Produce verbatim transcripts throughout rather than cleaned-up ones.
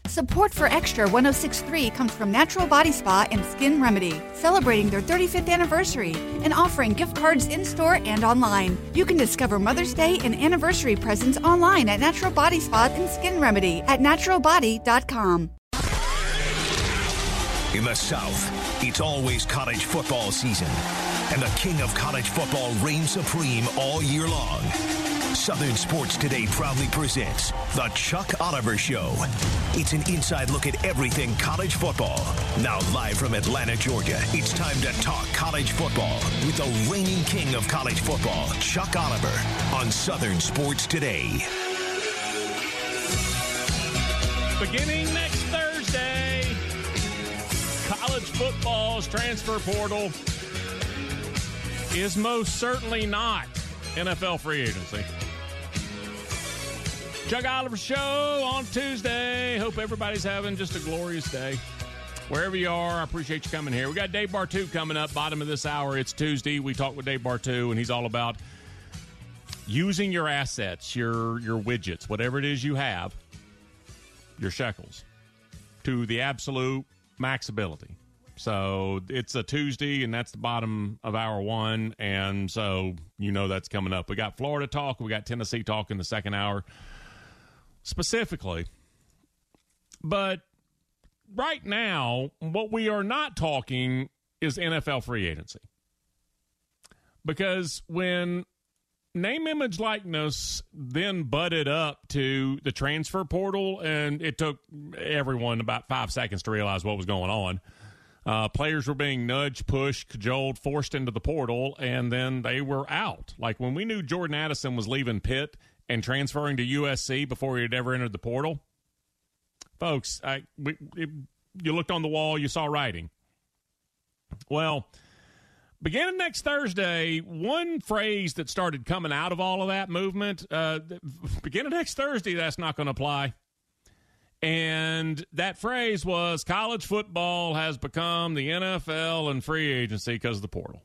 Support for Extra one oh six point three comes from Natural Body Spa and Skin Remedy, celebrating their thirty-fifth anniversary and offering gift cards in-store and online. You can discover Mother's Day and anniversary presents online at Natural Body Spa and Skin Remedy at natural body dot com. In the South, it's always college football season, and the king of college football reigns supreme all year long. Southern Sports Today proudly presents The Chuck Oliver Show. It's an inside look at everything college football. Now live from Atlanta, Georgia, it's time to talk college football with the reigning king of college football, Chuck Oliver, on Southern Sports Today. Beginning next Thursday, college football's transfer portal is most certainly not N F L free agency. Chuck Oliver Show on Tuesday. Hope everybody's having just a glorious day. Wherever you are, I appreciate you coming here. We got Dave Bartoo coming up, bottom of this hour. It's Tuesday. We talk with Dave Bartoo, and he's all about using your assets, your your widgets, whatever it is you have, your shekels, to the absolute max ability. So it's a Tuesday, and that's the bottom of hour one, and so you know that's coming up. We got Florida talk. We got Tennessee talk in the second hour specifically. But right now, what we are not talking is N F L free agency. Because when name, image, likeness then butted up to the transfer portal, and it took everyone about five seconds to realize what was going on. Uh, players were being nudged, pushed, cajoled, forced into the portal, and then they were out. Like when we knew Jordan Addison was leaving Pitt and transferring to U S C before he had ever entered the portal, folks, I, we, it, you looked on the wall, you saw writing. Well, beginning next Thursday, one phrase that started coming out of all of that movement, uh, beginning next Thursday, that's not going to apply. And that phrase was college football has become the N F L and free agency because of the portal.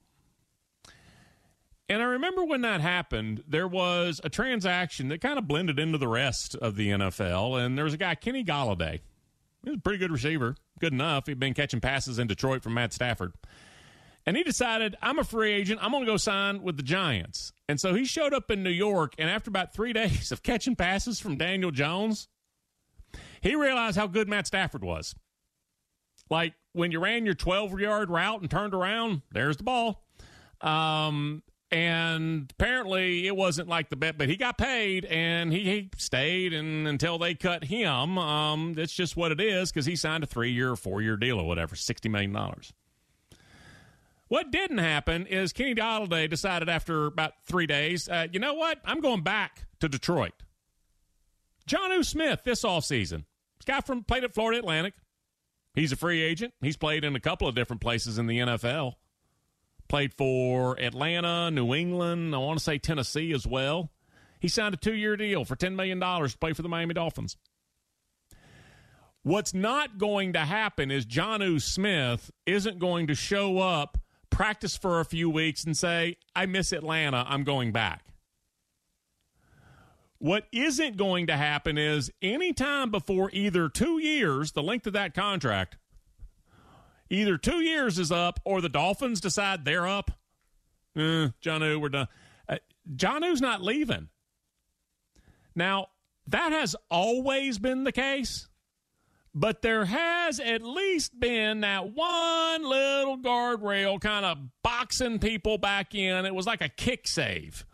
And I remember when that happened, there was a transaction that kind of blended into the rest of the N F L. And there was a guy, Kenny Golladay. He was a pretty good receiver, good enough. He'd been catching passes in Detroit from Matt Stafford. And he decided, I'm a free agent. I'm going to go sign with the Giants. And so he showed up in New York, and after about three days of catching passes from Daniel Jones, he realized how good Matt Stafford was. Like, when you ran your twelve-yard route and turned around, there's the ball. Um, and apparently it wasn't like the bet, but he got paid, and he, he stayed and, until they cut him. Um, that's just what it is, because he signed a three-year or four-year deal or whatever, sixty million dollars. What didn't happen is Kenny Golladay decided after about three days, uh, you know what? I'm going back to Detroit. Jonnu Smith this offseason. This guy from played at Florida Atlantic. He's a free agent. He's played in a couple of different places in the N F L. Played for Atlanta, New England, I want to say Tennessee as well. He signed a two-year deal for ten million dollars to play for the Miami Dolphins. What's not going to happen is Jonnu Smith isn't going to show up, practice for a few weeks, and say, I miss Atlanta, I'm going back. What isn't going to happen is anytime before either two years, the length of that contract, either two years is up or the Dolphins decide they're up, eh, Jonnu, we're done. Uh, Jonnu's not leaving. Now, that has always been the case, but there has at least been that one little guardrail kind of boxing people back in. It was like a kick save.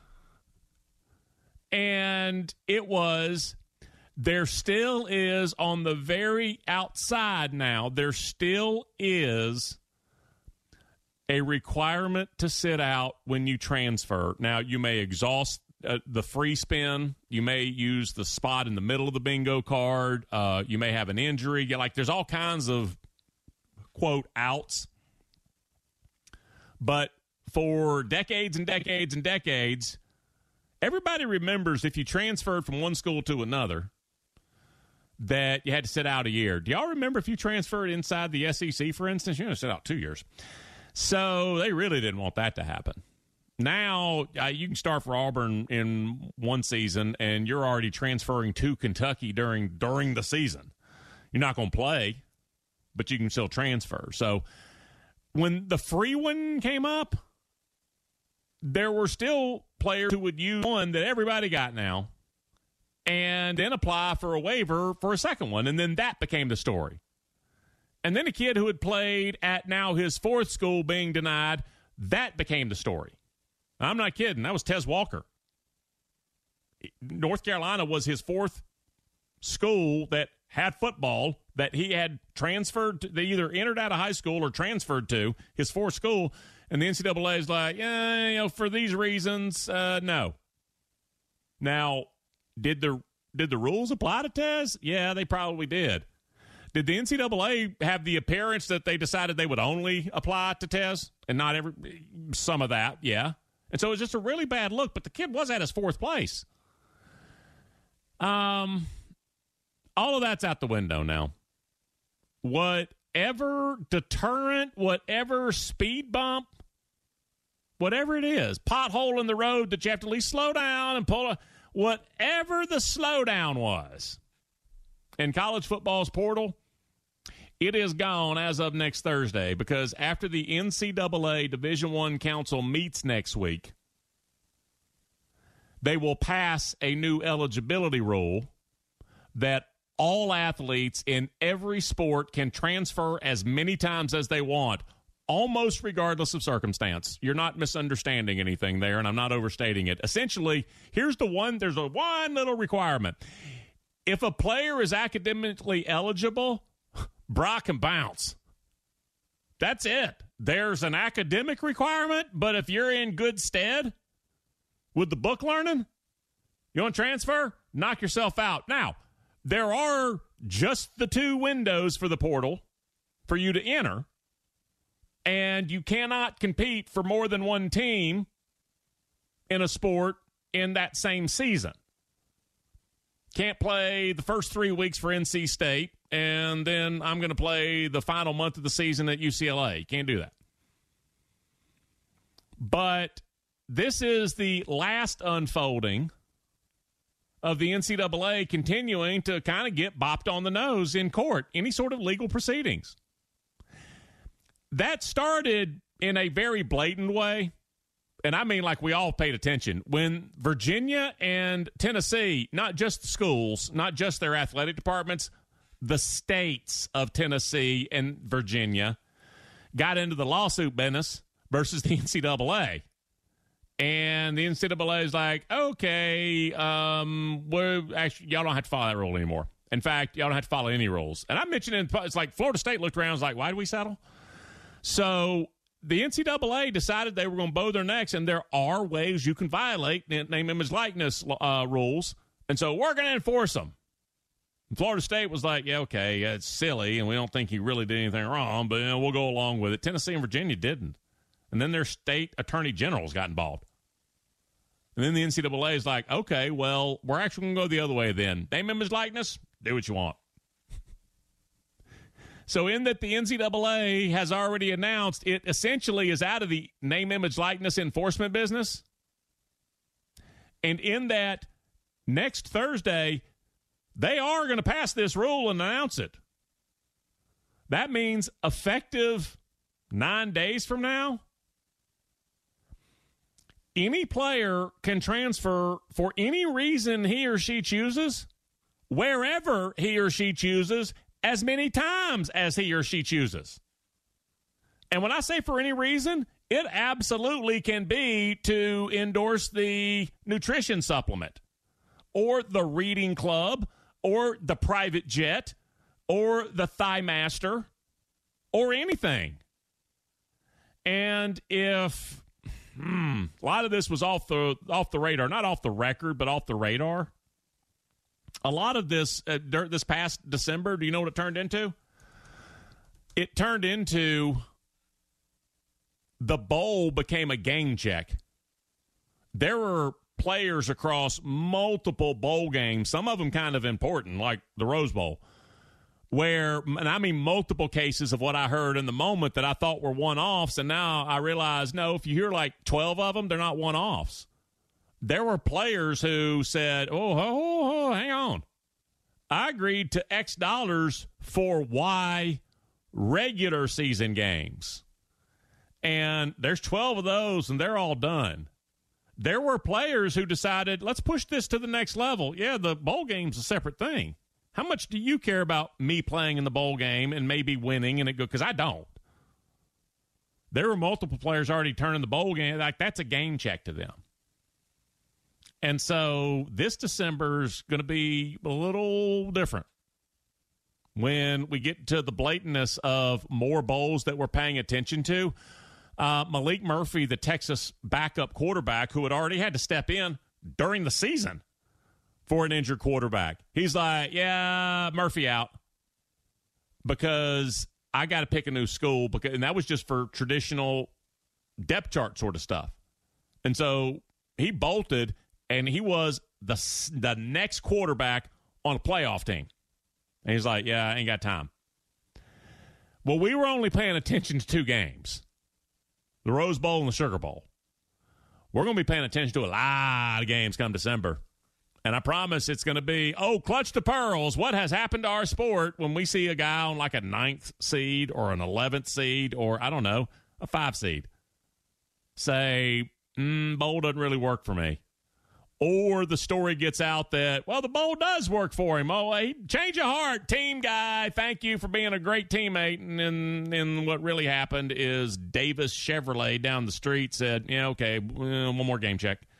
And it was, there still is on the very outside now, there still is a requirement to sit out when you transfer. Now, you may exhaust uh, the free spin. You may use the spot in the middle of the bingo card. Uh, you may have an injury. Like, there's all kinds of, quote, outs. But for decades and decades and decades, everybody remembers if you transferred from one school to another that you had to sit out a year. Do y'all remember if you transferred inside the S E C, for instance? You had to sit out two years. So they really didn't want that to happen. Now, uh, you can start for Auburn in one season, and you're already transferring to Kentucky during during the season. You're not going to play, but you can still transfer. So when the free one came up, there were still players who would use one that everybody got now and then apply for a waiver for a second one. And then that became the story. And then a kid who had played at now his fourth school being denied, that became the story. I'm not kidding. That was Tez Walker. North Carolina was his fourth school that had football that he had transferred to. They either entered out of high school or transferred to his fourth school. And the N C double A is like, yeah, you know, for these reasons, uh, no. Now, did the did the rules apply to Tez? Yeah, they probably did. Did the N C double A have the appearance that they decided they would only apply to Tez and not every some of that? Yeah. And so it was just a really bad look, but the kid was at his fourth place. Um, all of that's out the window now. Whatever deterrent, whatever speed bump, whatever it is, pothole in the road that you have to at least slow down and pull a, whatever the slowdown was in college football's portal, it is gone as of next Thursday, because after the N C double A Division I Council meets next week, they will pass a new eligibility rule that all athletes in every sport can transfer as many times as they want, almost regardless of circumstance. You're not misunderstanding anything there, and I'm not overstating it. Essentially, here's the one, there's a one little requirement. If a player is academically eligible, Brock can bounce. That's it. There's an academic requirement, but if you're in good stead with the book learning, you want to transfer, knock yourself out. Now, there are just the two windows for the portal for you to enter, and you cannot compete for more than one team in a sport in that same season. Can't play the first three weeks for N C State, and then I'm going to play the final month of the season at U C L A. Can't do that. But this is the last unfolding of the N C double A continuing to kind of get bopped on the nose in court, any sort of legal proceedings. That started in a very blatant way, and I mean like we all paid attention, when Virginia and Tennessee, not just the schools, not just their athletic departments, the states of Tennessee and Virginia got into the lawsuit business versus the N C double A. And the N C double A is like, okay, um, we're actually, y'all don't have to follow that rule anymore. In fact, y'all don't have to follow any rules. And I mentioned it, it's like Florida State looked around and was like, why did we settle? So the N C double A decided they were going to bow their necks, and there are ways you can violate name, image, likeness uh, rules. And so we're going to enforce them. And Florida State was like, yeah, okay, it's silly, and we don't think he really did anything wrong, but you know, we'll go along with it. Tennessee and Virginia didn't. And then their state attorney generals got involved. And then the N C double A is like, okay, well, we're actually going to go the other way then. Name, image, likeness, do what you want. So in that the N C double A has already announced it essentially is out of the name, image, likeness enforcement business. And in that next Thursday, they are going to pass this rule and announce it. That means effective nine days from now, any player can transfer for any reason he or she chooses, wherever he or she chooses, as many times as he or she chooses. And when I say for any reason, it absolutely can be to endorse the nutrition supplement or the reading club or the private jet or the Thigh Master or anything. And if hmm, a lot of this was off the off the radar, not off the record, but off the radar, a lot of this uh, this past December, do you know what it turned into? It turned into the bowl became a game check. There were players across multiple bowl games, some of them kind of important, like the Rose Bowl, where, and I mean multiple cases of what I heard in the moment that I thought were one-offs, and now I realize, no, if you hear like twelve of them, they're not one-offs. There were players who said, oh, oh, oh, hang on. I agreed to X dollars for Y regular season games. And there's twelve of those, and they're all done. There were players who decided, let's push this to the next level. Yeah, the bowl game's a separate thing. How much do you care about me playing in the bowl game and maybe winning and it go? Because I don't. There were multiple players already turning the bowl game. Like, that's a game check to them. And so this December's going to be a little different when we get to the blatantness of more bowls that we're paying attention to. Uh, Malik Murphy, the Texas backup quarterback who had already had to step in during the season for an injured quarterback. He's like, yeah, Murphy out because I got to pick a new school. Because, and that was just for traditional depth chart sort of stuff. And so he bolted, and he was the, the next quarterback on a playoff team. And he's like, yeah, I ain't got time. Well, we were only paying attention to two games, the Rose Bowl and the Sugar Bowl. We're going to be paying attention to a lot of games come December. And I promise it's going to be, oh, clutch the pearls. What has happened to our sport when we see a guy on like a ninth seed or an eleventh seed or, I don't know, a five seed say, mm, bowl doesn't really work for me. Or the story gets out that, well, the bowl does work for him. Oh, he change of heart, team guy. Thank you for being a great teammate. And then and what really happened is Davis Chevrolet down the street said, yeah, okay, well, one more game check.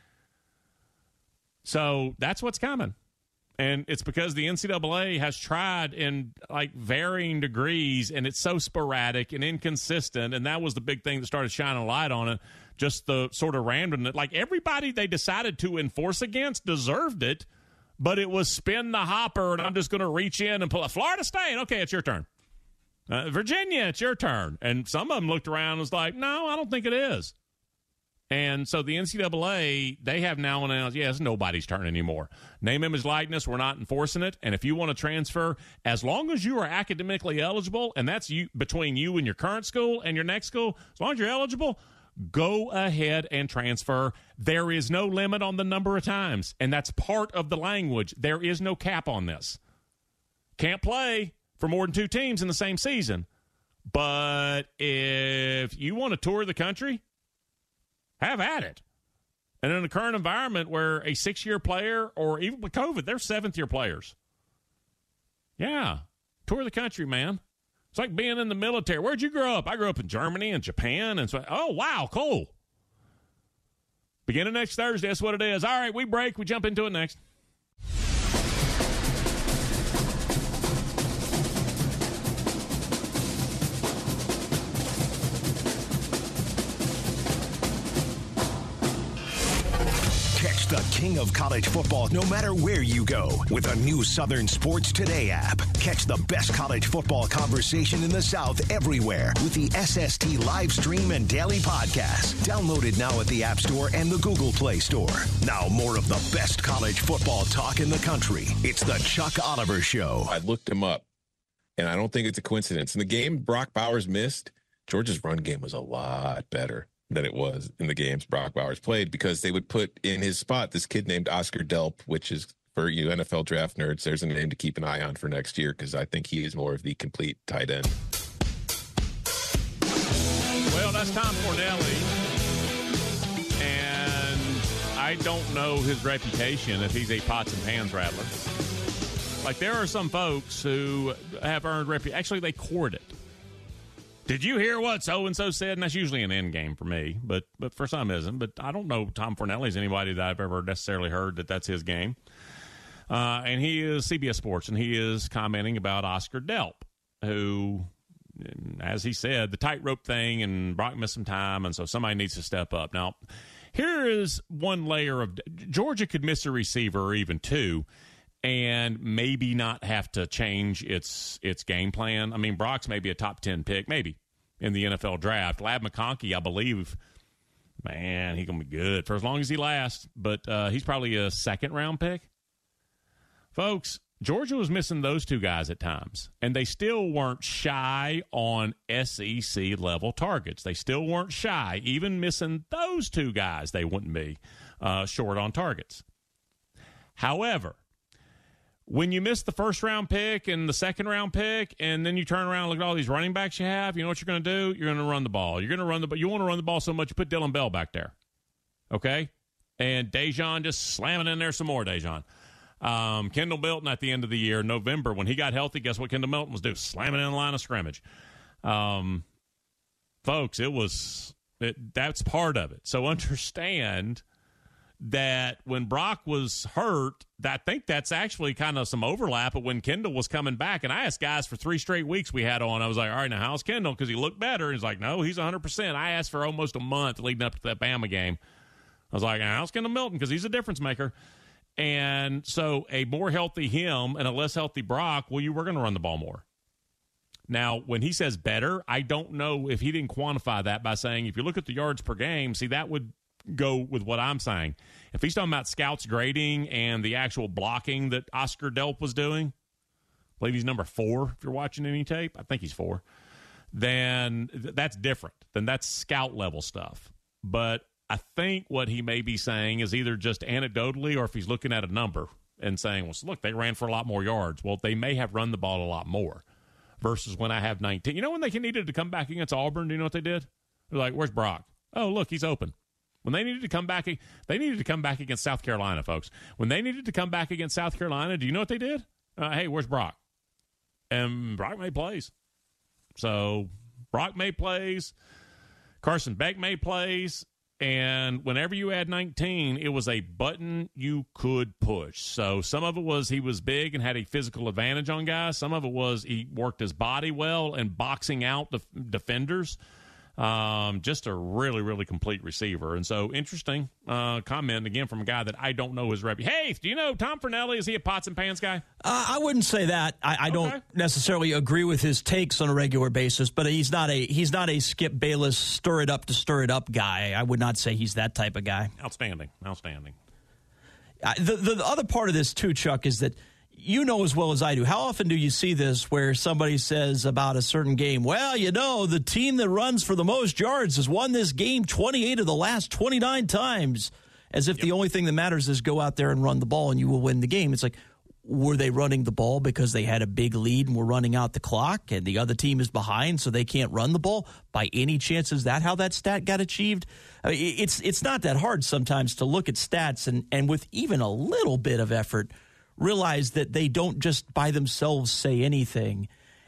So that's what's coming. And it's because the N C double A has tried in like varying degrees, and it's so sporadic and inconsistent. And that was the big thing that started shining a light on it. Just the sort of randomness. Like everybody they decided to enforce against deserved it, but it was spin the hopper, and I'm just going to reach in and pull a Florida State. Okay, it's your turn. Uh, Virginia, it's your turn. And some of them looked around and was like, no, I don't think it is. And so the N C double A, they have now announced, yeah, it's nobody's turn anymore. Name, image, likeness, we're not enforcing it. And if you want to transfer, as long as you are academically eligible, and that's you between you and your current school and your next school, as long as you're eligible, go ahead and transfer. There is no limit on the number of times, and that's part of the language. There is no cap on this. Can't play for more than two teams in the same season. But if you want to tour the country, have at it. And in the current environment where a six-year player, or even with COVID, they're seventh-year players. Yeah, tour the country, man. It's like being in the military. Where'd you grow up? I grew up in Germany and Japan. And so, oh, wow, cool. Beginning next Thursday, that's what it is. All right, we break. We jump into it next. The king of college football, no matter where you go, with a new Southern Sports Today app. Catch the best college football conversation in the South everywhere with the S S T live stream and daily podcast. Downloaded now at the App Store and the Google Play Store. Now more of the best college football talk in the country. It's the Chuck Oliver Show. I looked him up, and I don't think it's a coincidence. In the game Brock Bowers missed, Georgia's run game was a lot better than it was in the games Brock Bowers played, because they would put in his spot this kid named Oscar Delp, which is, for you N F L draft nerds, there's a name to keep an eye on for next year, because I think he is more of the complete tight end. Well, that's Tom Fornelli, and I don't know his reputation if he's a pots and pans rattler. Like, there are some folks who have earned reputation. Actually, they court it. Did you hear what so-and-so said? And that's usually an end game for me, but but for some isn't. But I don't know Tom Fornelli's anybody that I've ever necessarily heard that that's his game. Uh, and he is C B S Sports, and he is commenting about Oscar Delp, who, as he said, the tightrope thing, and Brock missed some time, and so somebody needs to step up. Now, here is one layer of – Georgia could miss a receiver or even two, and maybe not have to change its its game plan. I mean, Brock's maybe a top ten pick, maybe, in the N F L draft. Ladd McConkey, I believe, man, he's going to be good for as long as he lasts. But uh, he's probably a second-round pick. Folks, Georgia was missing those two guys at times, and they still weren't shy on S E C-level targets. They still weren't shy. Even missing those two guys, they wouldn't be uh, short on targets. However, when you miss the first round pick and the second round pick, and then you turn around and look at all these running backs you have, you know what you're going to do? You're going to run the ball. You're going to run the. You want to run the ball so much, you put Dylan Bell back there, okay? And Dejon just slamming in there some more. Dejon, um, Kendall Milton at the end of the year, November, when he got healthy, guess what Kendall Milton was doing? Slamming in the line of scrimmage. Um, folks, it was it, that's part of it. So understand that when Brock was hurt, I think that's actually kind of some overlap of when Kendall was coming back. And I asked guys for three straight weeks we had on. I was like, all right, now how's Kendall? Because he looked better. And he's like, no, he's one hundred percent. I asked for almost a month leading up to that Bama game. I was like, how's Kendall Milton? Because he's a difference maker. And so a more healthy him and a less healthy Brock, well, you were going to run the ball more. Now, when he says better, I don't know if he didn't quantify that by saying if you look at the yards per game, see, that would go with what I'm saying. If he's talking about scouts grading and the actual blocking that Oscar Delp was doing, I believe he's number four if you're watching any tape. I think he's four. Then th- that's different. Then that's scout level stuff. But I think what he may be saying is either just anecdotally or if he's looking at a number and saying, well, look, they ran for a lot more yards. Well, they may have run the ball a lot more versus when I have nineteen. You know when they needed to come back against Auburn, do you know what they did? They're like, where's Brock? Oh, look, he's open. When they needed to come back, they needed to come back against South Carolina, folks. When they needed to come back against South Carolina, do you know what they did? Uh, hey, where's Brock? And Brock made plays. So Brock made plays. Carson Beck made plays. And whenever you had nineteen, it was a button you could push. So some of it was he was big and had a physical advantage on guys. Some of it was he worked his body well and boxing out the defenders. Um, just a really, really complete receiver. And so interesting uh, comment, again, from a guy that I don't know his rep. Hey, do you know Tom Fornelli? Is he a pots and pans guy? Uh, I wouldn't say that. I, I okay. don't necessarily agree with his takes on a regular basis, but he's not a he's not a Skip Bayless stir it up to stir it up guy. I would not say he's that type of guy. Outstanding. Outstanding. Uh, the, the other part of this, too, Chuck, is that you know as well as I do, how often do you see this where somebody says about a certain game, well, you know, the team that runs for the most yards has won this game twenty-eight of the last twenty-nine times, as if yep. the only thing that matters is go out there and run the ball and you will win the game. It's like, were they running the ball because they had a big lead and were running out the clock and the other team is behind so they can't run the ball? By any chance, is that how that stat got achieved? I mean, it's it's not that hard sometimes to look at stats and, and with even a little bit of effort, realize that they don't just by themselves say anything.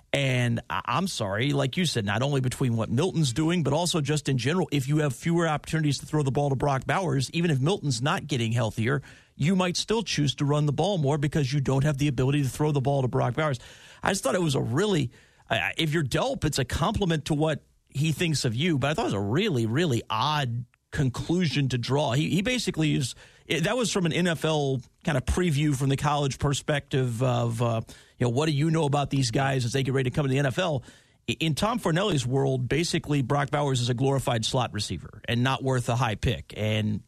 And I'm sorry, like you said, not only between what Milton's doing, but also just in general, if you have fewer opportunities to throw the ball to Brock Bowers, even if Milton's not getting healthier, you might still choose to run the ball more because you don't have the ability to throw the ball to Brock Bowers. I just thought it was a really, uh, if you're Delp, it's a compliment to what he thinks of you, but I thought it was a really, really odd conclusion to draw. He, he basically is, that was from an N F L kind of preview from the college perspective of, uh, you know, what do you know about these guys as they get ready to come to the N F L? In Tom Fornelli's world, basically Brock Bowers is a glorified slot receiver and not worth a high pick. And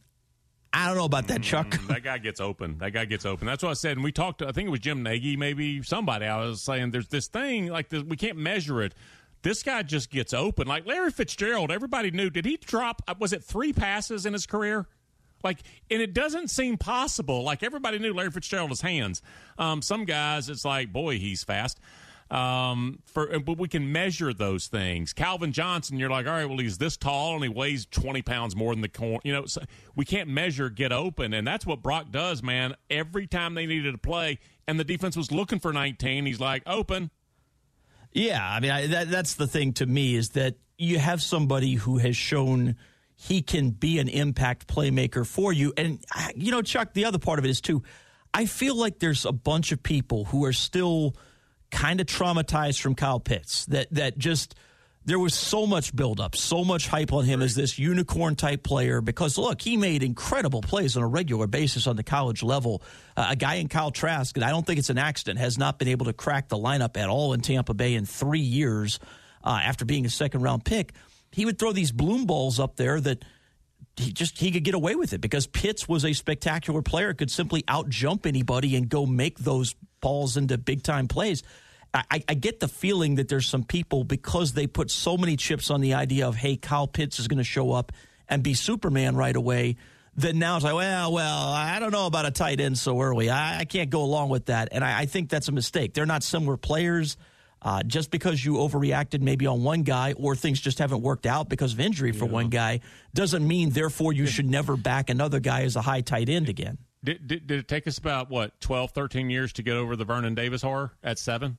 I don't know about that, Chuck. Mm, that guy gets open. That guy gets open. That's what I said. And we talked to, I think it was Jim Nagy, maybe somebody. I was saying there's this thing, like this, we can't measure it. This guy just gets open. Like Larry Fitzgerald, everybody knew. Did he drop, was it three passes in his career? Like, and it doesn't seem possible. Like, everybody knew Larry Fitzgerald his hands. Um, some guys, it's like, boy, he's fast. Um, for but we can measure those things. Calvin Johnson, you're like, all right, well, he's this tall and he weighs twenty pounds more than the corner. You know, so we can't measure get open, and that's what Brock does, man. Every time they needed to play, and the defense was looking for nineteen, he's like, open. Yeah, I mean, I, that, that's the thing to me is that you have somebody who has shown he can be an impact playmaker for you. And, you know, Chuck, the other part of it is, too, I feel like there's a bunch of people who are still kind of traumatized from Kyle Pitts, that that just there was so much buildup, so much hype on him as this unicorn-type player because, look, he made incredible plays on a regular basis on the college level. Uh, a guy in Kyle Trask, and I don't think it's an accident, has not been able to crack the lineup at all in Tampa Bay in three years uh, after being a second-round pick. He would throw these bloom balls up there that he just he could get away with it because Pitts was a spectacular player, could simply out-jump anybody and go make those balls into big-time plays. I, I get the feeling that there's some people, because they put so many chips on the idea of, hey, Kyle Pitts is going to show up and be Superman right away, then now it's like, well, well, I don't know about a tight end so early. I, I can't go along with that. And I, I think that's a mistake. They're not similar players. Uh, just because you overreacted maybe on one guy or things just haven't worked out because of injury for yeah. one guy doesn't mean, therefore, you should never back another guy as a high tight end again. Did, did, did it take us about, what, twelve, thirteen years to get over the Vernon Davis horror at seven?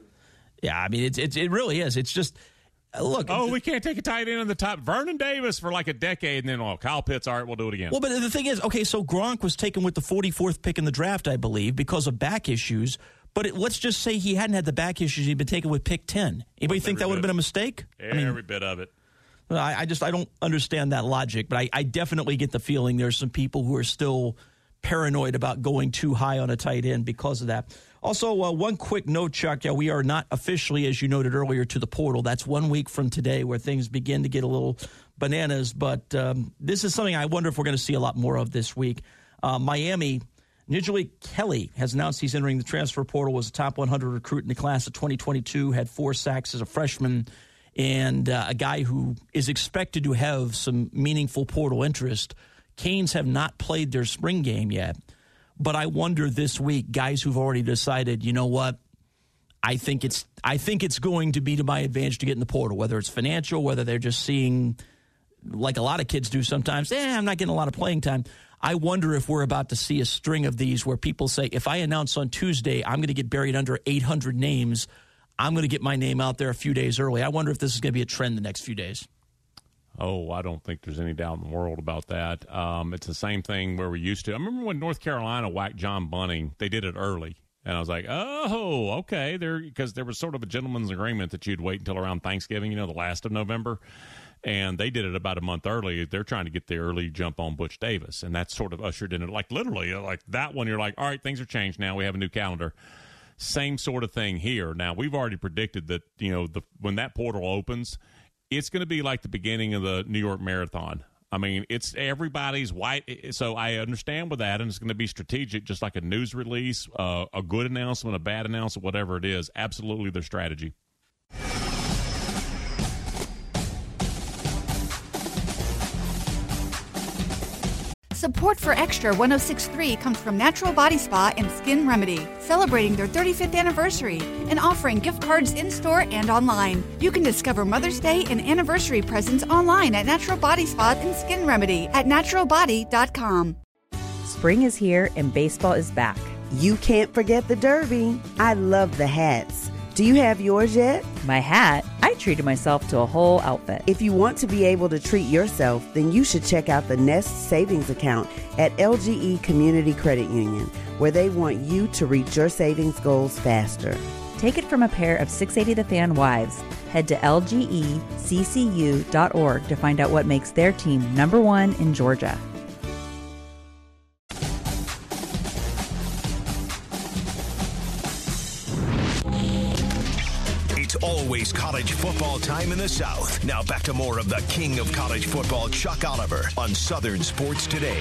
Yeah, I mean, it, it, it really is. It's just, uh, look. Oh, we can't take a tight end in the top. Vernon Davis for like a decade, and then, oh, Kyle Pitts, all right, we'll do it again. Well, but the thing is, okay, so Gronk was taken with the forty-fourth pick in the draft, I believe, because of back issues. But it, let's just say he hadn't had the back issues. He'd been taken with pick ten. Anybody think that would have been a mistake? Every I mean, bit of it. I, I just I don't understand that logic. But I, I definitely get the feeling there's some people who are still paranoid about going too high on a tight end because of that. Also, uh, one quick note, Chuck. Yeah, we are not officially, as you noted earlier, to the portal. That's one week from today where things begin to get a little bananas. But um, this is something I wonder if we're going to see a lot more of this week. Uh, Miami. Njigba Kelly has announced he's entering the transfer portal, was a top one hundred recruit in the class of twenty twenty-two, had four sacks as a freshman, and uh, a guy who is expected to have some meaningful portal interest. Canes have not played their spring game yet, but I wonder this week, guys who've already decided, you know what, I think it's I think it's going to be to my advantage to get in the portal, whether it's financial, whether they're just seeing, like a lot of kids do sometimes, eh, I'm not getting a lot of playing time. I wonder if we're about to see a string of these where people say, if I announce on Tuesday I'm going to get buried under eight hundred names, I'm going to get my name out there a few days early. I wonder if this is going to be a trend the next few days. Oh, I don't think there's any doubt in the world about that. Um, it's the same thing where we used to. I remember when North Carolina whacked John Bunting, they did it early. And I was like, oh, okay. There, because there was sort of a gentleman's agreement that you'd wait until around Thanksgiving, you know, the last of November. And they did it about a month early. They're trying to get the early jump on Butch Davis. And that's sort of ushered in it. Like, literally, like that one, you're like, all right, things are changed now. We have a new calendar. Same sort of thing here. Now, we've already predicted that, you know, the when that portal opens, it's going to be like the beginning of the New York Marathon. I mean, it's everybody's white. So I understand with that, and it's going to be strategic, just like a news release, uh, a good announcement, a bad announcement, whatever it is. Absolutely their strategy. Support for Extra one oh six point three comes from Natural Body Spa and Skin Remedy, celebrating their thirty-fifth anniversary and offering gift cards in-store and online. You can discover Mother's Day and anniversary presents online at Natural Body Spa and Skin Remedy at natural body dot com. Spring is here and baseball is back. You can't forget the Derby. I love the hats. Do you have yours yet? My hat? I treated myself to a whole outfit. If you want to be able to treat yourself, then you should check out the Nest Savings Account at L G E Community Credit Union, where they want you to reach your savings goals faster. Take it from a pair of six eighty The Fan wives. Head to L G E C C U dot org to find out what makes their team number one in Georgia. Always college football time in the South. Now back to more of the king of college football, Chuck Oliver, on Southern Sports Today.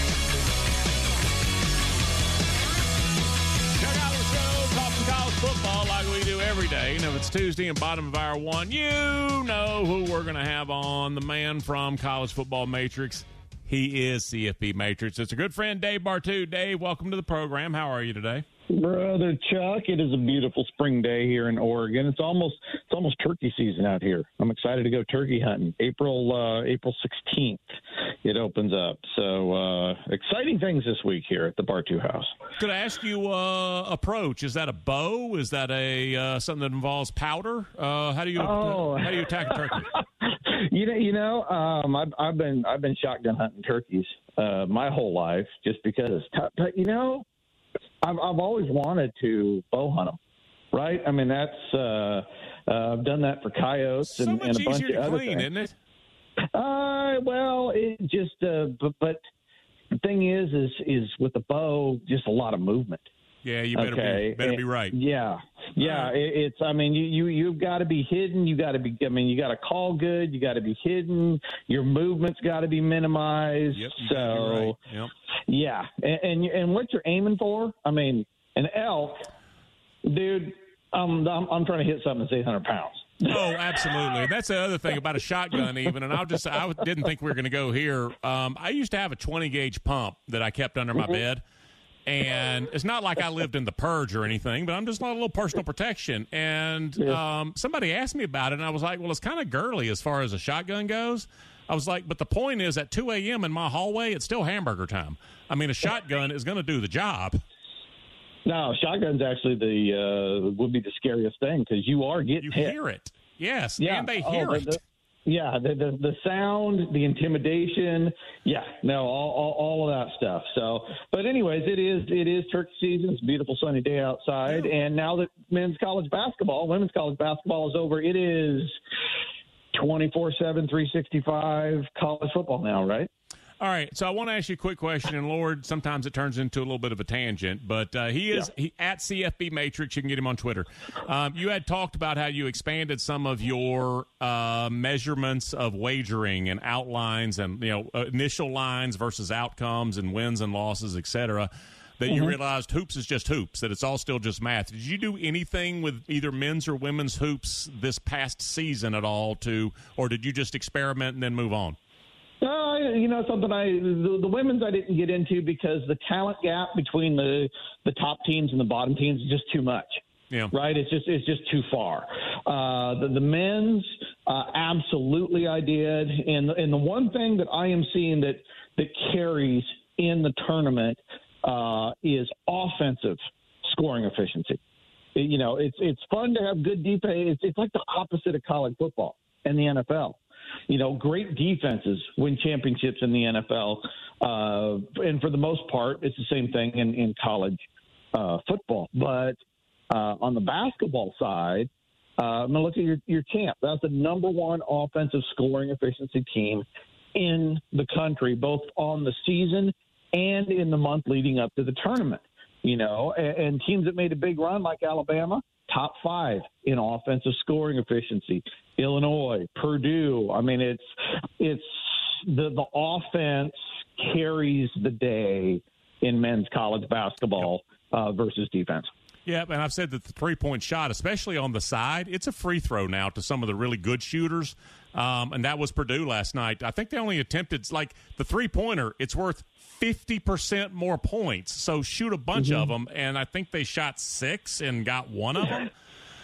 Chuck Oliver Show, talking college football like we do every day. And if it's Tuesday and bottom of hour one, you know who we're going to have on, the man from College Football Matrix. He is C F P Matrix. It's a good friend, Dave Bartoo. Dave, welcome to the program. How are you today? Brother Chuck, it is a beautiful spring day here in Oregon. It's almost it's almost turkey season out here. I'm excited to go turkey hunting. April uh, April sixteenth, it opens up. So uh, exciting things this week here at the Bartoo House. Could I ask you uh, approach? Is that a bow? Is that a uh, something that involves powder? Uh, how do you oh. uh, how do you attack a turkey? You know, you know, um, I've, I've been I've been shotgun hunting turkeys uh, my whole life just because. But you know, I've I've always wanted to bow hunt them, right? I mean, that's uh, uh, I've done that for coyotes so and, much and a bunch easier of to other clean, things. Isn't it? Uh, well, it just uh, but, but the thing is, is is with the bow, just a lot of movement. Yeah, you better okay. be better and, be right. Yeah, yeah. Right. It, it's. I mean, you you you've got to be hidden. You got to be. I mean, you got to call good. You got to be hidden. Your movement's got to be minimized. Yep, so, right. Yep. yeah, and, and and what you're aiming for. I mean, an elk, dude. Um, I'm I'm trying to hit something that's eight hundred pounds. Oh, absolutely. That's the other thing about a shotgun, even. And I just I didn't think we were going to go here. Um, I used to have a twenty gauge pump that I kept under my bed. And it's not like I lived in the purge or anything, but I'm just not a little personal protection. And um, somebody asked me about it, and I was like, well, it's kind of girly as far as a shotgun goes. I was like, but the point is at two a.m. in my hallway, it's still hamburger time. I mean, a shotgun is going to do the job. No, shotgun's actually the uh, would be the scariest thing because you are getting You hit. hear it. Yes, Yeah. and they hear oh, the, it. The, yeah, the, the the sound, the intimidation, yeah, no, all, all all of that stuff. So, but anyways, it is it is turkey season. It's a beautiful sunny day outside, and now that men's college basketball, women's college basketball is over, it is twenty-four seven, three sixty-five college football now, right? All right, so I want to ask you a quick question, and Lord, sometimes it turns into a little bit of a tangent, but uh, he is yeah. he, at C F B Matrix. You can get him on Twitter. Um, you had talked about how you expanded some of your uh, measurements of wagering and outlines, and you know initial lines versus outcomes and wins and losses, et cetera. That mm-hmm. you realized hoops is just hoops, that it's all still just math. Did you do anything with either men's or women's hoops this past season at all, to, or did you just experiment and then move on? Uh, you know, something I the, the women's I didn't get into because the talent gap between the the top teams and the bottom teams is just too much. Yeah. Right. It's just it's just too far. Uh, the, the men's uh, absolutely I did, and and the one thing that I am seeing that that carries in the tournament uh, is offensive scoring efficiency. It, you know, it's it's fun to have good defense. It's, it's like the opposite of college football and the N F L. You know, great defenses win championships in the N F L. Uh, and for the most part, it's the same thing in, in college uh, football. But uh, on the basketball side, uh, I'm going to look at your, your champ. That's the number one offensive scoring efficiency team in the country, both on the season and in the month leading up to the tournament. You know, and, and teams that made a big run like Alabama, top five in offensive scoring efficiency. Illinois, Purdue. I mean, it's it's the the offense carries the day in men's college basketball uh, versus defense. Yeah, and I've said that the three-point shot, especially on the side, it's a free throw now to some of the really good shooters, um, and that was Purdue last night. I think they only attempted, like, the three-pointer, it's worth fifty percent more points, so shoot a bunch mm-hmm. of them, and I think they shot six and got one of them.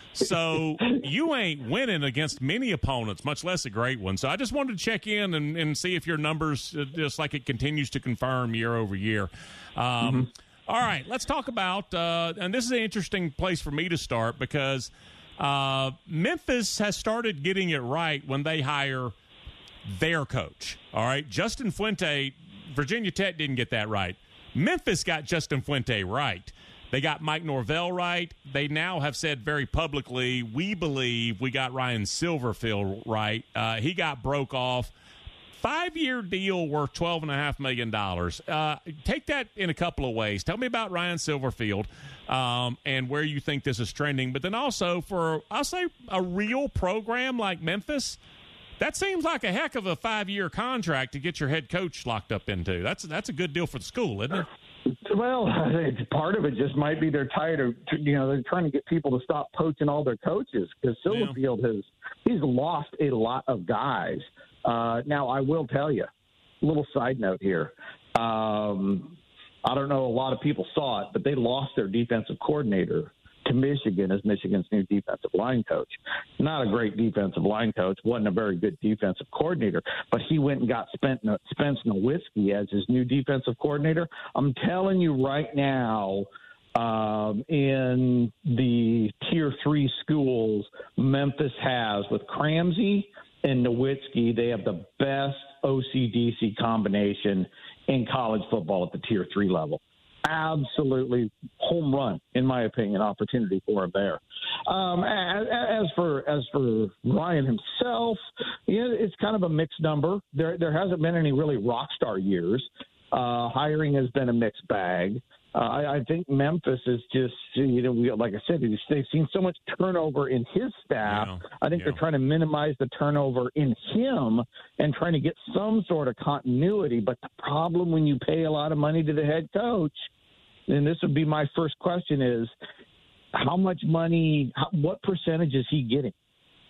So you ain't winning against many opponents, much less a great one. So I just wanted to check in and, and see if your numbers, uh, just like it continues to confirm year over year. Um, mm-hmm. All right, let's talk about, uh, and this is an interesting place for me to start because uh, Memphis has started getting it right when they hire their coach. All right, Justin Fuente, Virginia Tech didn't get that right. Memphis got Justin Fuente right. They got Mike Norvell right. They now have said very publicly, we believe we got Ryan Silverfield right. Uh, he got broke off. Five-year deal worth twelve point five million dollars. Uh, take that in a couple of ways. Tell me about Ryan Silverfield um, and where you think this is trending. But then also for, I'll say, a real program like Memphis, that seems like a heck of a five-year contract to get your head coach locked up into. That's that's a good deal for the school, isn't it? Well, it's part of it just might be they're tired of, you know, they're trying to get people to stop poaching all their coaches because Silverfield yeah. has, he's lost a lot of guys. Uh, now, I will tell you, a little side note here. Um, I don't know, a lot of people saw it, but they lost their defensive coordinator to Michigan as Michigan's new defensive line coach. Not a great defensive line coach, wasn't a very good defensive coordinator, but he went and got Spence Nowitzki as his new defensive coordinator. I'm telling you right now, um, in the tier three schools Memphis has with Cramsey and Nowitzki, they have the best O C D C combination in college football at the tier three level. Absolutely home run, in my opinion, opportunity for him there. Um, as, as for as for Ryan himself, yeah, it's kind of a mixed number. There there hasn't been any really rock star years. Uh, hiring has been a mixed bag. Uh, I, I think Memphis is just, you know, we, like I said, they've seen so much turnover in his staff. Yeah. I think yeah. they're trying to minimize the turnover in him and trying to get some sort of continuity. But the problem when you pay a lot of money to the head coach, and this would be my first question, is how much money, how, what percentage is he getting?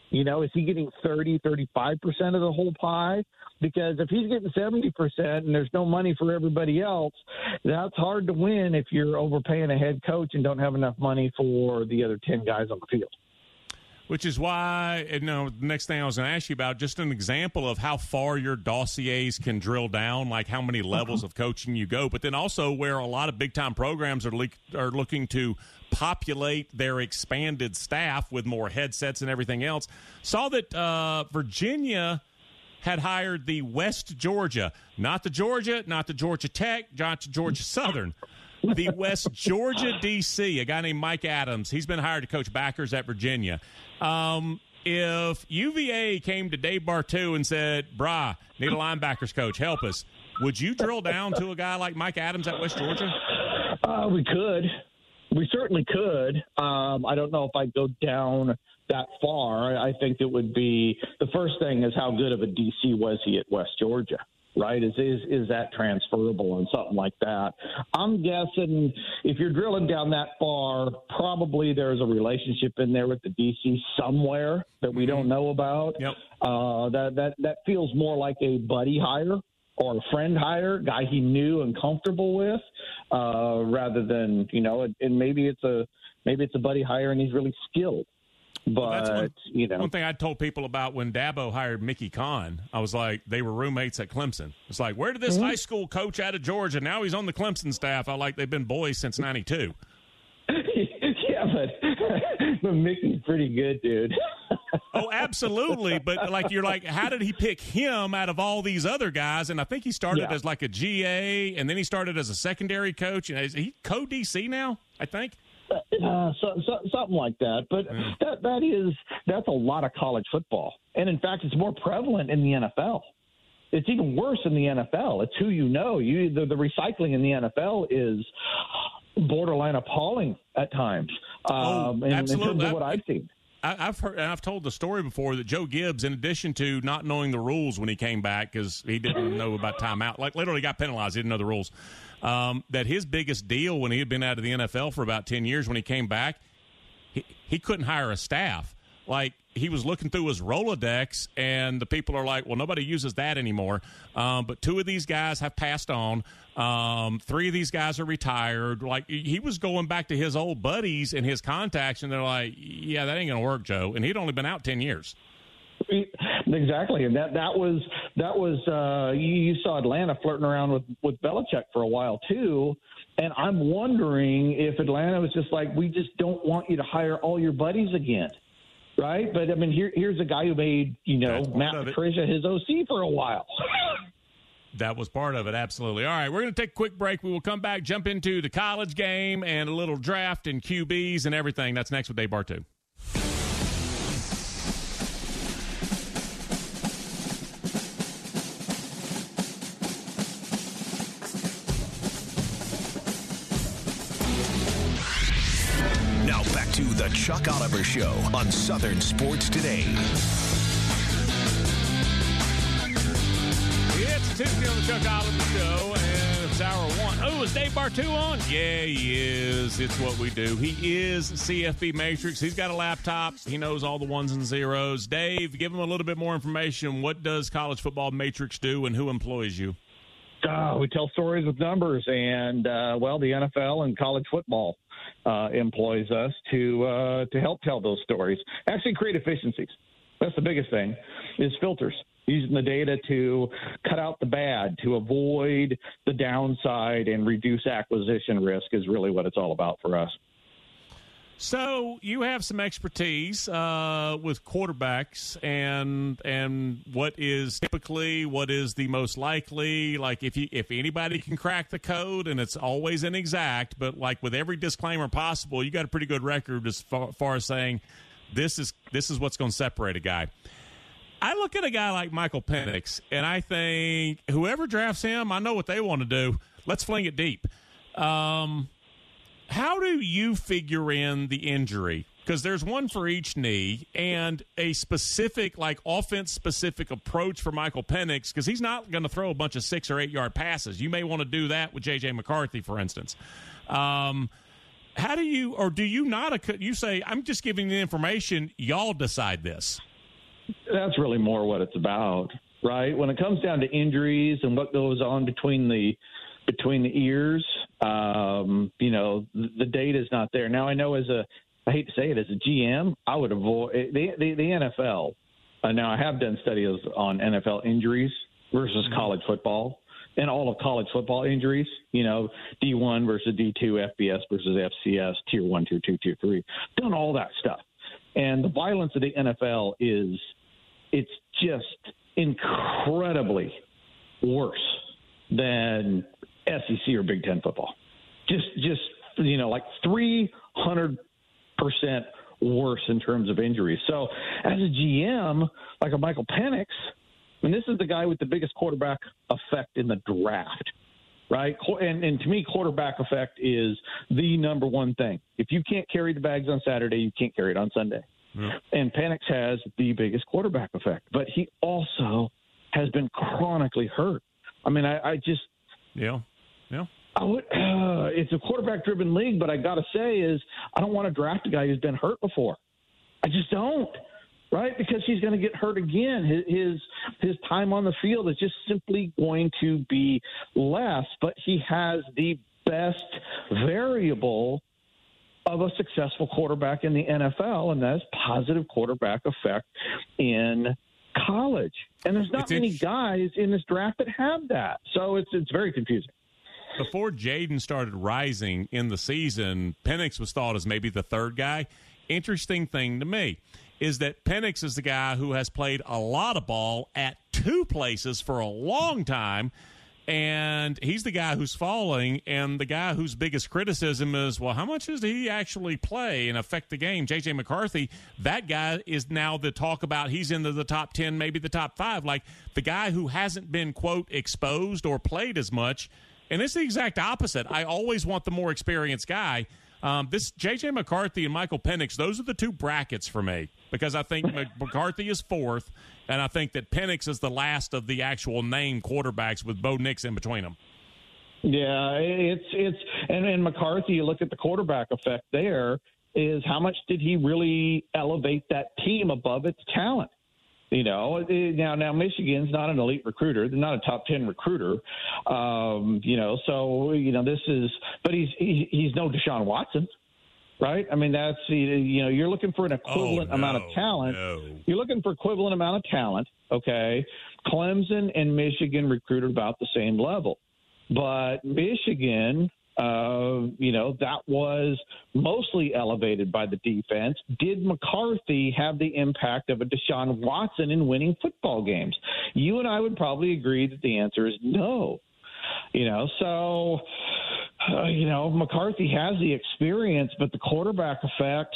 You know, is he getting thirty, thirty-five percent of the whole pie? Because if he's getting seventy percent and there's no money for everybody else, that's hard to win if you're overpaying a head coach and don't have enough money for the other ten guys on the field. Which is why, you know, the next thing I was going to ask you about, just an example of how far your dossiers can drill down, like how many levels uh-huh. of coaching you go, but then also where a lot of big-time programs are, le- are looking to populate their expanded staff with more headsets and everything else. Saw that uh, Virginia had hired the West Georgia, not the Georgia, not the Georgia Tech, not the Georgia Southern, the West Georgia D C, a guy named Mike Adams. He's been hired to coach backers at Virginia. Um, if U V A came to Dave Bartoo and said, brah, need a linebackers coach, help us, would you drill down to a guy like Mike Adams at West Georgia? Uh, we could. We certainly could. Um, I don't know if I'd go down that far. I think it would be – the first thing is how good of a D C was he at West Georgia? Right? Is, is is that transferable and something like that? I'm guessing if you're drilling down that far, probably there's a relationship in there with the D C somewhere that we don't know about. Yep. Uh, that, that, that feels more like a buddy hire or a friend hire, guy he knew and comfortable with, uh, rather than, you know, and, and maybe it's a maybe it's a buddy hire and he's really skilled. But, well, one, you know. One thing I told people about when Dabo hired Mickey Kahn, I was like, they were roommates at Clemson. It's like, where did this mm-hmm. high school coach out of Georgia? Now he's on the Clemson staff. I like they've been boys since ninety-two. Yeah, but, but Mickey's pretty good, dude. Oh, absolutely. But, like, you're like, how did he pick him out of all these other guys? And I think he started yeah. as, like, a G A, and then he started as a secondary coach. And is he co-D C now, I think? Uh, so, so, something like that, but mm. that that is that's a lot of college football, and in fact, it's more prevalent in the N F L. It's even worse in the N F L. It's who you know. You the, the recycling in the N F L is borderline appalling at times. Oh, um, in, in terms of what I've seen. I, I've heard, and I've told the story before that Joe Gibbs, in addition to not knowing the rules when he came back because he didn't know about timeout, like literally got penalized, he didn't know the rules. Um, that his biggest deal when he had been out of the N F L for about ten years, when he came back, he, he couldn't hire a staff. Like, he was looking through his Rolodex, and the people are like, well, nobody uses that anymore. Um, but two of these guys have passed on. Um, three of these guys are retired. Like, he was going back to his old buddies and his contacts, and they're like, yeah, that ain't going to work, Joe. And he'd only been out ten years. Exactly, and that that was that was uh, you, you saw Atlanta flirting around with with Belichick for a while too, and I'm wondering if Atlanta was just like, we just don't want you to hire all your buddies again, right? But I mean, here here's a guy who made you know Matt Patricia his O C for a while. That was part of it, absolutely. All right, we're going to take a quick break. We will come back, jump into the college game and a little draft and Q Bs and everything. That's next with Dave Bartoo. To the Chuck Oliver Show on Southern Sports Today. It's Tuesday on the Chuck Oliver Show, and it's hour one. Oh, is Dave Bartoo on? Yeah, he is. It's what we do. He is C F B Matrix. He's got a laptop. He knows all the ones and zeros. Dave, give him a little bit more information. What does College Football Matrix do, and who employs you? Uh, we tell stories with numbers, and, uh, well, the N F L and college football uh, employs us to uh, to help tell those stories. Actually create efficiencies. That's the biggest thing, is filters. Using the data to cut out the bad, to avoid the downside and reduce acquisition risk is really what it's all about for us. So you have some expertise uh, with quarterbacks and and what is typically, what is the most likely. Like if you if anybody can crack the code, and it's always inexact, but like with every disclaimer possible, you got a pretty good record as far, far as saying this is this is what's going to separate a guy. I look at a guy like Michael Penix, and I think whoever drafts him, I know what they want to do. Let's fling it deep. Um, How do you figure in the injury? Because there's one for each knee and a specific, like, offense-specific approach for Michael Penix, because he's not going to throw a bunch of six- or eight-yard passes. You may want to do that with J J McCarthy, for instance. Um, how do you – or do you not – you say, I'm just giving the information, y'all decide this. that's really more what it's about, right? When it comes down to injuries and what goes on between the between the ears, um, you know, the, the data is not there. Now, I know as a, I hate to say it, as a G M, I would avoid the, the, the N F L. Uh, now, I have done studies on N F L injuries versus mm-hmm. college football and all of college football injuries, you know, D one versus D two, F B S versus F C S, tier one, tier two, tier three, done all that stuff. And the violence of the N F L is, it's just incredibly worse than S E C or Big Ten football. Just, just you know, like three hundred percent worse in terms of injuries. So as a G M, like a Michael Penix, I mean, this is the guy with the biggest quarterback effect in the draft, right? And, and to me, quarterback effect is the number one thing. If you can't carry the bags on Saturday, you can't carry it on Sunday. Yeah. And Penix has the biggest quarterback effect, but he also has been chronically hurt. I mean, I, I just yeah, yeah. I would, uh, it's a quarterback-driven league, but I got to say is I don't want to draft a guy who's been hurt before. I just don't, right? Because he's going to get hurt again. His, his his time on the field is just simply going to be less. But he has the best variable of a successful quarterback in the N F L, and that is positive quarterback effect in college. And there's not it's many guys in this draft that have that. So it's it's very confusing. Before Jaden started rising in the season, Penix was thought as maybe the third guy. Interesting thing to me is that Penix is the guy who has played a lot of ball at two places for a long time, and he's the guy who's falling, and the guy whose biggest criticism is, well, how much does he actually play and affect the game? J J McCarthy, that guy is now the talk about he's into the top ten, maybe the top five, like the guy who hasn't been, quote, exposed or played as much. And it's the exact opposite. I always want the more experienced guy. Um, this J J McCarthy and Michael Penix, those are the two brackets for me because I think McCarthy is fourth, and I think that Penix is the last of the actual named quarterbacks with Bo Nix in between them. Yeah, it's it's and, and McCarthy, you look at the quarterback effect there, is how much did he really elevate that team above its talent? You know, now now Michigan's not an elite recruiter; they're not a top ten recruiter. Um, you know, so you know this is, but he's he, he's no Deshaun Watson, right? I mean, that's you know, you're looking for an equivalent oh, no, amount of talent. No. You're looking for equivalent amount of talent. Okay, Clemson and Michigan recruited about the same level, but Michigan. Uh, you know, that was mostly elevated by the defense. Did McCarthy have the impact of a Deshaun Watson in winning football games? You and I would probably agree that the answer is no. You know, so, uh, you know, McCarthy has the experience, but the quarterback effect,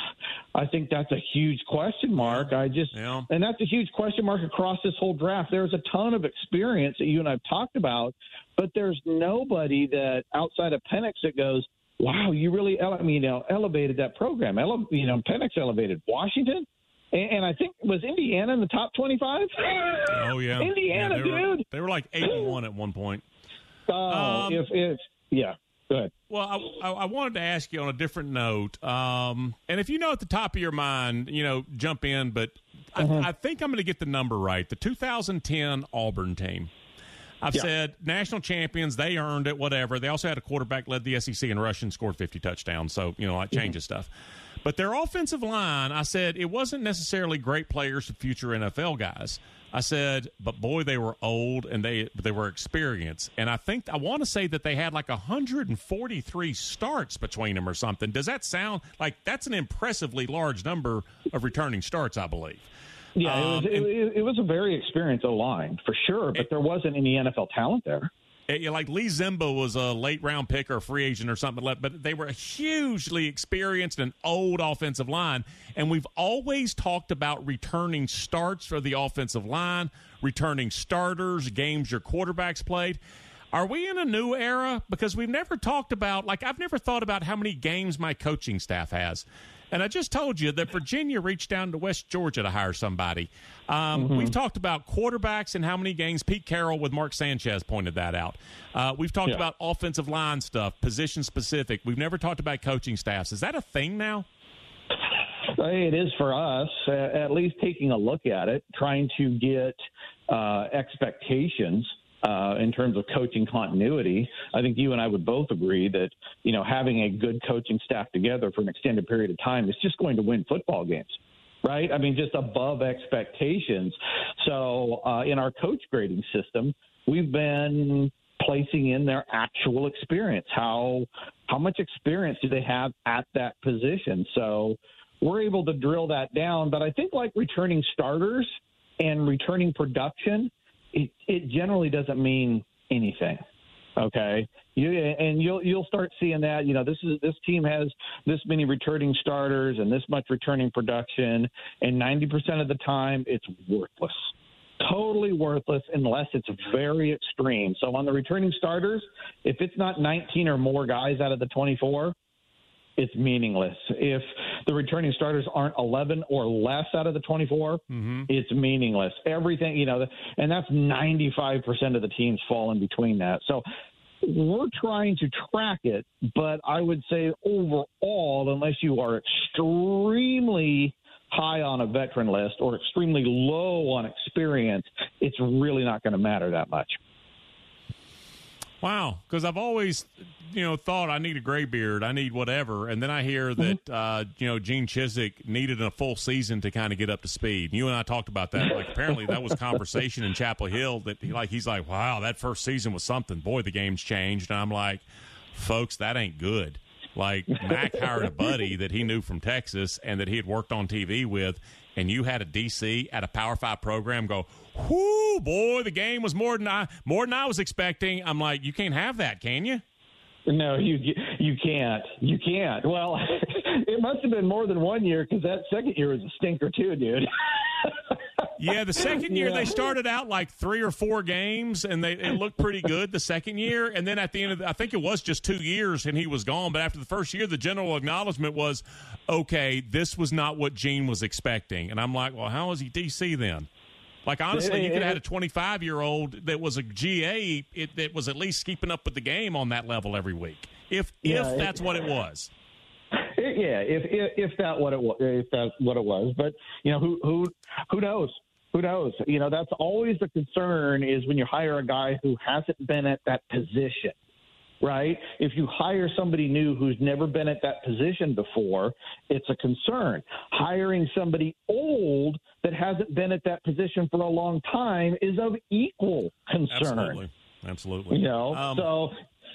I think that's a huge question mark. I just, yeah. and that's a huge question mark across this whole draft. There's a ton of experience that you and I've talked about, but there's nobody that outside of Penix that goes, wow, you really, ele- I mean, you know, elevated that program. Ele- you know, Penix elevated Washington. And, and I think, was Indiana in the top twenty-five? Oh, yeah. Indiana, yeah, they dude. Were, they were like eight and one at one point. Oh, um, if, if, yeah. Go ahead. Well, I, I wanted to ask you on a different note, um, and if you know at the top of your mind, you know, jump in, but uh-huh. I, I think I'm going to get the number right. The two thousand ten Auburn team. I've yeah. said national champions, they earned it, whatever. They also had a quarterback, led the S E C in rushing, scored fifty touchdowns, so, you know, that changes mm-hmm. stuff. But their offensive line, I said, it wasn't necessarily great players to future N F L guys. I said, but boy, they were old and they they were experienced. And I think I want to say that they had like one hundred forty-three starts between them or something. Does that sound like that's an impressively large number of returning starts, I believe? Yeah, it was, um, and, it, it was a very experienced O-line for sure, but it, there wasn't any N F L talent there. It, like Lee Zimba was a late round pick or a free agent or something, but they were a hugely experienced and old offensive line. And we've always talked about returning starts for the offensive line, returning starters, games your quarterbacks played. Are we in a new era? Because we've never talked about, like, I've never thought about how many games my coaching staff has. And I just told you that Virginia reached down to West Georgia to hire somebody. Um, mm-hmm. We've talked about quarterbacks and how many games. Pete Carroll with Mark Sanchez pointed that out. Uh, we've talked yeah. about offensive line stuff, position specific. We've never talked about coaching staffs. Is that a thing now? It is for us, at least taking a look at it, trying to get uh, expectations uh, in terms of coaching continuity. I think you and I would both agree that, you know, having a good coaching staff together for an extended period of time is just going to win football games, right? I mean, just above expectations. So uh, in our coach grading system, we've been placing in their actual experience. How how much experience do they have at that position? So we're able to drill that down. But I think like returning starters and returning production, it, it generally doesn't mean anything. Okay, you and you'll you'll start seeing that. You know, this is this team has this many returning starters and this much returning production, and ninety percent of the time it's worthless. Totally worthless unless it's very extreme. So on the returning starters, if it's not nineteen or more guys out of the twenty-four, it's meaningless. If the returning starters aren't eleven or less out of the twenty-four, mm-hmm. it's meaningless. Everything, you know, and that's ninety-five percent of the teams fall in between that. So we're trying to track it, but I would say overall, unless you are extremely high on a veteran list or extremely low on experience, it's really not going to matter that much. Wow, because I've always, you know, thought I need a gray beard, I need whatever, and then I hear that, mm-hmm. uh, you know, Gene Chizik needed a full season to kind of get up to speed. You and I talked about that. Like, apparently that was conversation in Chapel Hill that, he, like, he's like, wow, that first season was something. Boy, the game's changed. And I'm like, folks, that ain't good. Like, Mac hired a buddy that he knew from Texas and that he had worked on T V with, and you had a D C at a Power Five program go, whoo, boy, the game was more than I more than I was expecting. I'm like, you can't have that, can you? No, you you can't. You can't. Well, it must have been more than one year because that second year was a stinker too, dude. Yeah, the second year yeah. they started out like three or four games, and they it looked pretty good the second year. And then at the end of the, I think it was just two years, and he was gone. But after the first year, the general acknowledgement was, okay, this was not what Gene was expecting. And I'm like, well, how was he D C then? Like, honestly, you could have had a twenty-five-year-old that was a G A it, that was at least keeping up with the game on that level every week, if yeah, if that's it, what it was. It, yeah, if, if if that what it was, if that's what it was. But you know, who who who knows? Who knows? You know, that's always the concern is when you hire a guy who hasn't been at that position, right? If you hire somebody new who's never been at that position before, it's a concern. Hiring somebody old that hasn't been at that position for a long time is of equal concern. Absolutely. Absolutely. You know, um, so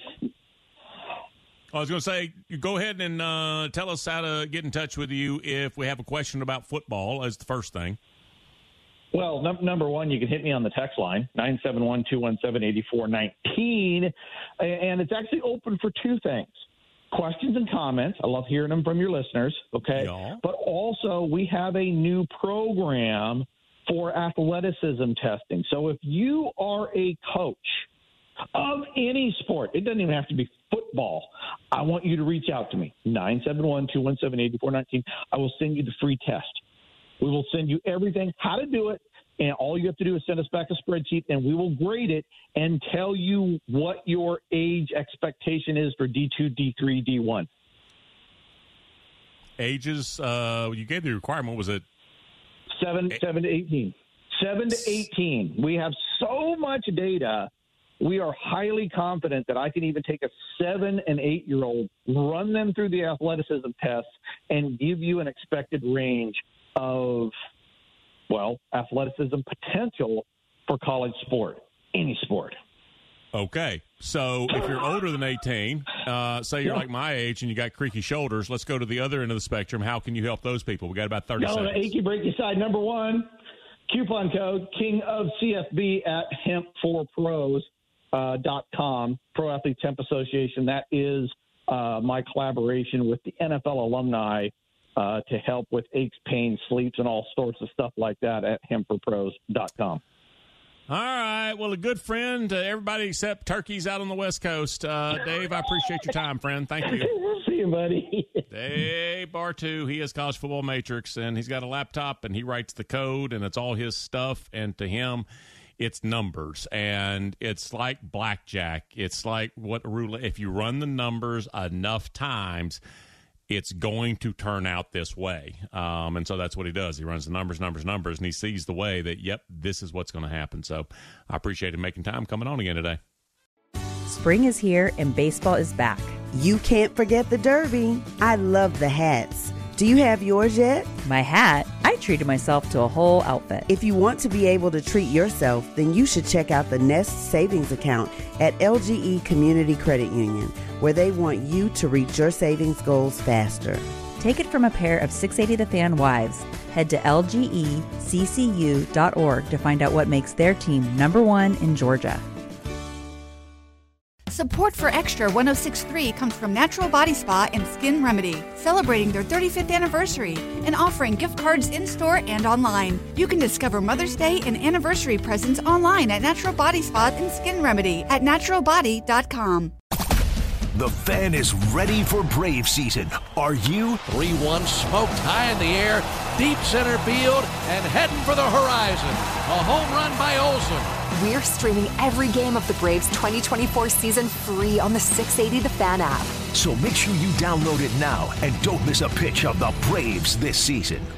I was going to say, you go ahead and uh, tell us how to get in touch with you if we have a question about football as the first thing. Well, num- number one, you can hit me on the text line, nine seven one, two one seven, eight four one nine. And it's actually open for two things. Questions and comments. I love hearing them from your listeners, okay? Yeah. But also, we have a new program for athleticism testing. So if you are a coach of any sport, it doesn't even have to be football, I want you to reach out to me, nine seven one, two one seven, eight four one nine. I will send you the free test. We will send you everything, how to do it, and all you have to do is send us back a spreadsheet, and we will grade it and tell you what your age expectation is for D two, D three, D one. Ages, uh, you gave the requirement, was it? Seven, Eight. seven to eighteen. Seven to eighteen. We have so much data. We are highly confident that I can even take a seven and eight-year-old, run them through the athleticism tests, and give you an expected range of, well, athleticism potential for college sport, any sport. Okay, so if you're older than eighteen, uh, say you're yeah. like my age and you got creaky shoulders, let's go to the other end of the spectrum. How can you help those people? We got about thirty no, seconds. Achy breaky side, number one, coupon code King of C F B at hemp for pros dot com, Pro Athletes Hemp Association. That is uh, my collaboration with the N F L alumni uh, to help with aches, pains, sleeps, and all sorts of stuff like that at hemp for pros dot com. All right. Well, a good friend to everybody except turkeys out on the West Coast. Uh, Dave, I appreciate your time, friend. Thank you. See you, buddy. Dave Bartu, he is College Football Matrix, and he's got a laptop, and he writes the code, and it's all his stuff, and to him, it's numbers, and it's like blackjack. It's like what roulette. If you run the numbers enough times, it's going to turn out this way. Um, and so that's what he does. He runs the numbers, numbers, numbers, and he sees the way that, yep, this is what's going to happen. So I appreciate him making time coming on again today. Spring is here and baseball is back. You can't forget the Derby. I love the hats. Do you have yours yet? My hat? I treated myself to a whole outfit. If you want to be able to treat yourself, then you should check out the Nest Savings Account at L G E Community Credit Union, where they want you to reach your savings goals faster. Take it from a pair of six eighty The Fan wives. Head to L G E C C U dot org to find out what makes their team number one in Georgia. Support for Extra one oh six point three comes from Natural Body Spa and Skin Remedy, celebrating their thirty-fifth anniversary and offering gift cards in-store and online. You can discover Mother's Day and anniversary presents online at Natural Body Spa and Skin Remedy at natural body dot com. The Fan is ready for Brave season. Are you? three one smoked high in the air, deep center field, and heading for the horizon. A home run by Olsen. We're streaming every game of the Braves twenty twenty-four season free on the six eighty The Fan app. So make sure you download it now and don't miss a pitch of the Braves this season.